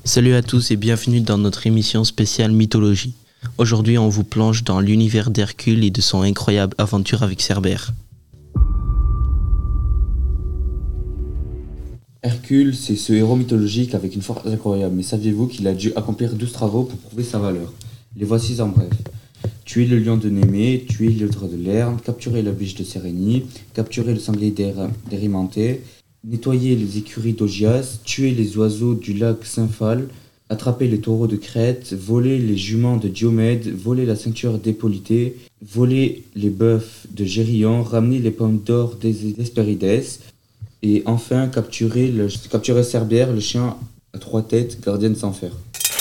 Salut à tous et bienvenue dans notre émission spéciale mythologie. Aujourd'hui, on vous plonge dans l'univers d'Hercule et de son incroyable aventure avec Cerbère. Hercule, c'est ce héros mythologique avec une force incroyable, mais saviez-vous qu'il a dû accomplir 12 travaux pour prouver sa valeur? Les voici en bref. Tuer le lion de Némée, tuer l'hydre de Lerne, capturer la biche de Sérénie, capturer le sanglier d'Érimanté, nettoyer les écuries d'Augias, tuer les oiseaux du lac Symphale, attraper les taureaux de Crète, voler les juments de Diomède, voler la ceinture d'Hippolyte, voler les bœufs de Gérion, ramener les pommes d'or d'Hespérides, et enfin capturer Cerbère, le chien à 3 têtes, gardien sans fer.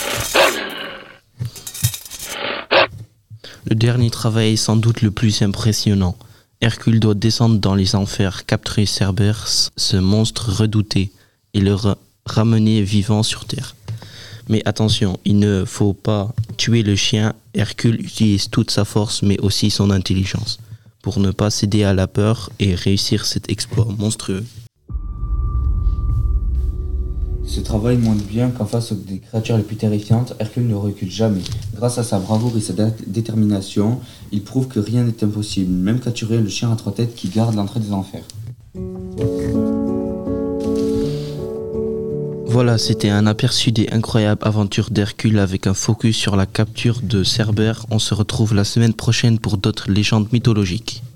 Le dernier travail est sans doute le plus impressionnant. Hercule doit descendre dans les enfers, capturer Cerbère, ce monstre redouté, et le ramener vivant sur Terre. Mais attention, il ne faut pas tuer le chien. Hercule utilise toute sa force, mais aussi son intelligence, pour ne pas céder à la peur et réussir cet exploit monstrueux. Ce travail montre bien qu'en face des créatures les plus terrifiantes, Hercule ne recule jamais. Grâce à sa bravoure et sa détermination, il prouve que rien n'est impossible, même capturer le chien à 3 têtes qui garde l'entrée des enfers. Voilà, c'était un aperçu des incroyables aventures d'Hercule avec un focus sur la capture de Cerbère. On se retrouve la semaine prochaine pour d'autres légendes mythologiques.